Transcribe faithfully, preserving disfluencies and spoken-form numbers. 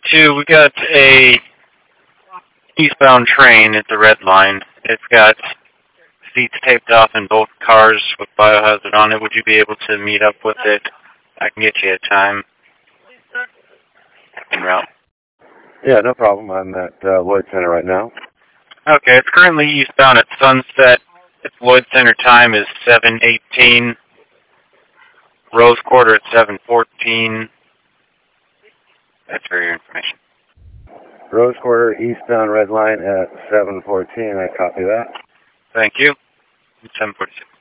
forty-two, we got a eastbound train at the red line. It's got seats taped off in both cars with biohazard on it. Would you be able to meet up with it? I can get you a time en route. Yeah, no problem. I'm at uh, Lloyd Center right now. Okay, it's currently eastbound at Sunset. Its Lloyd Center time is seven eighteen. Rose Quarter at seven fourteen. That's for your information. Rose Quarter, eastbound red line at seven fourteen. I copy that. Thank you. seven forty-six.